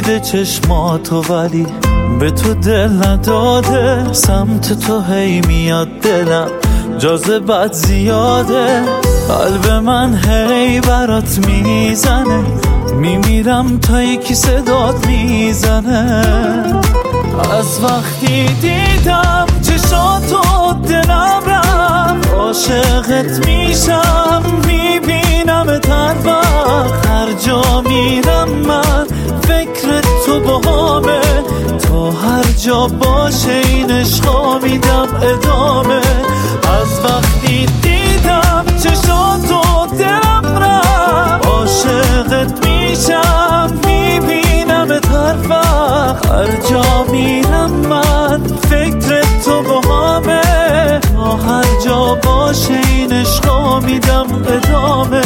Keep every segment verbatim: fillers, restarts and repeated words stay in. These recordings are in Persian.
دیده چشماتو ولی به تو دل نداده. سمت تو هی میاد دلم جاذبت زیاده. قلب من هی برات میزنه، میمیرم تا یکی صدات میزنه. از وقتی دیدم چشاتو دلم رفت، عاشقت میشم میبینم هر وقت. هر جا میرم من فکر تو باهامه، تا هر جا باشه این عشقا میدم ادامه. از وقتی دیدم چشاتو دلم رفت، عاشقت میشم میبینم هر وقت. هر جا میرم من فکر تو باهامه، تا هر جا باشه این عشقا میدم ادامه.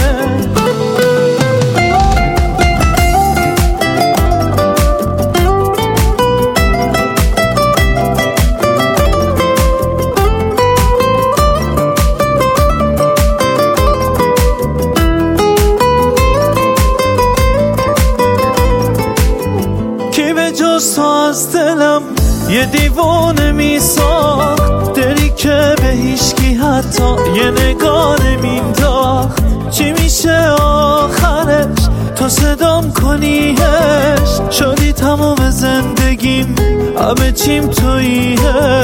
جز تو از دلم یه دیوونه میساخت، دلی که به هیچکی حتی یه نگاه نمینداخت. چی میشه آخرش تو صدام کنیش؟ شدی تمام زندگیم همه چیم توییش.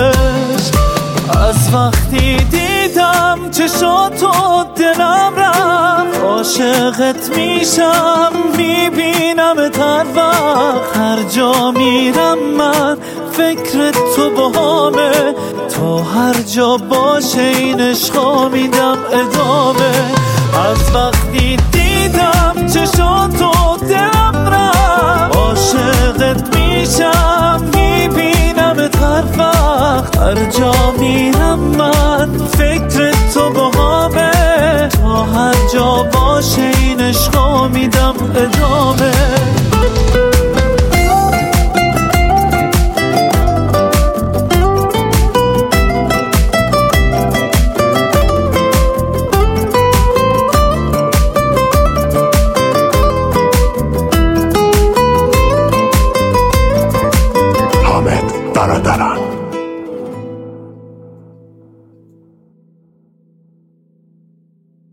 از وقتی دیدم چشاتو دلم رفت، عاشقت میشم میبینم هر وقت. هر جا میرم من فکر تو باهامه، تا هر جا باشه این عشقا میدم ادامه. از وقتی دیدم چشاتو دلم رفت، عاشقت میشم میبینم هر وقت. هر جا